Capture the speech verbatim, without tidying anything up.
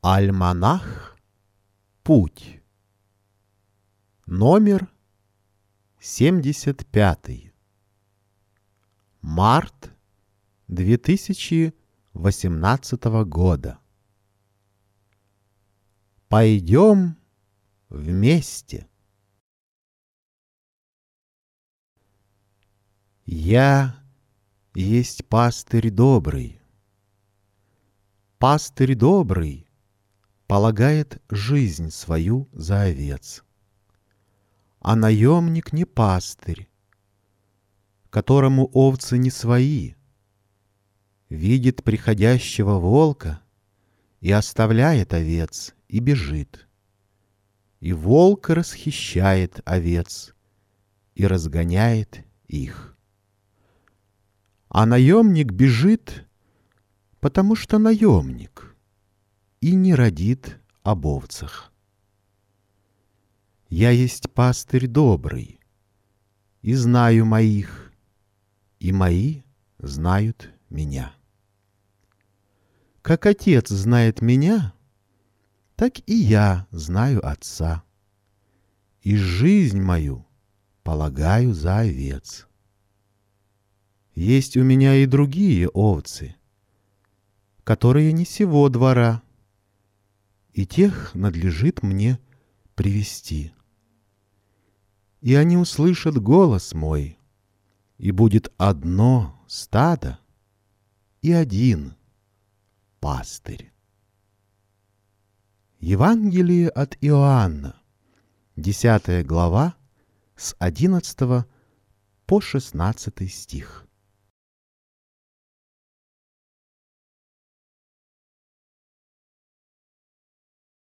Альманах «Путь». Номер семьдесят пятый. Март две тысячи восемнадцатого года. Пойдем вместе. Я есть пастырь добрый. Пастырь добрый полагает жизнь свою за овец. А наемник не пастырь, которому овцы не свои, видит приходящего волка и оставляет овец и бежит. И волк расхищает овец и разгоняет их. А наемник бежит, потому что наемник, и не родит об овцах. Я есть пастырь добрый, и знаю моих, и мои знают меня. Как Отец знает меня, так и я знаю Отца, и жизнь мою полагаю за овец. Есть у меня и другие овцы, которые не сего двора, и тех надлежит мне привести. И они услышат голос мой, и будет одно стадо и один пастырь. Евангелие от Иоанна, десятая глава, с одиннадцатого по шестнадцатый стих.